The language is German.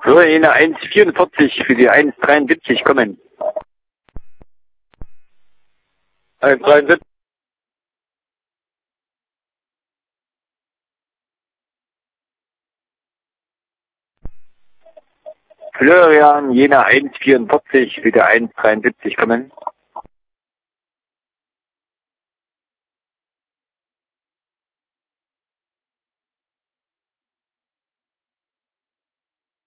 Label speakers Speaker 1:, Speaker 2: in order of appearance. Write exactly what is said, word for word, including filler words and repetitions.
Speaker 1: So, Jena eins vierundvierzig für die eins dreiundsiebzig kommen. eins dreiundsiebzig. Florian, Jena eins vierundvierzig für die eins dreiundsiebzig kommen.